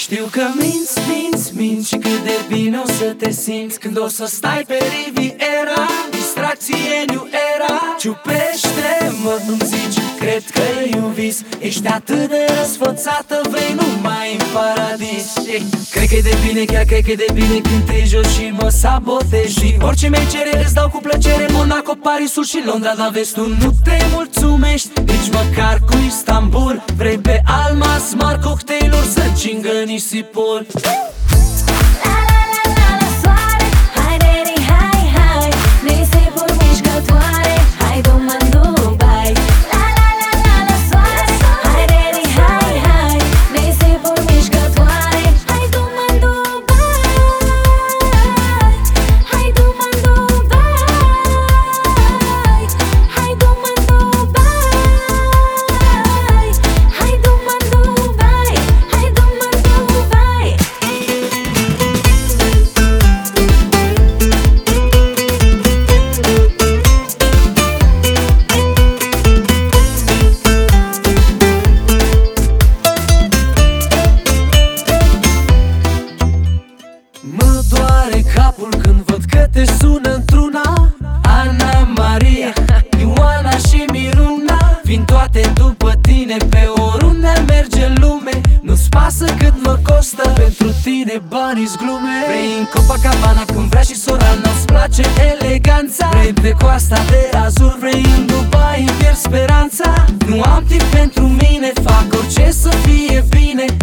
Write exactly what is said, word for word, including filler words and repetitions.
Știu că minți, minți, minți și cât de bine o să te simți când o să stai pe Riviera. Distracție New Era. Ciupește-mă, îmi zici, cred că e un vis. Ești atât de răsfățată, vrei numai în paradis. Cred că e de bine, chiar cred că e de bine când te jos și mă sabotezi. Și orice mi-ai cere îți dau cu plăcere, Monaco, Parisul și Londra. Dar vezi, tu nu te mulțumești nici măcar cu Istanbul. Vrei pe Almas, Mar, cocktailuri să cingă nisipul. Mă doare capul când văd că te sună într-una Ana Maria, Ioana și Miruna. Vin toate după tine pe oriunde merge în lume. Nu-ți pasă cât mă costă, pentru tine banii-s glume. Vrei în Copacabana când vrea și Sorana, îți place eleganța. Vrei pe coasta de Azur, vrei în Dubai, îmi pierd speranța. Nu am timp pentru mine, fac orice să fie bine.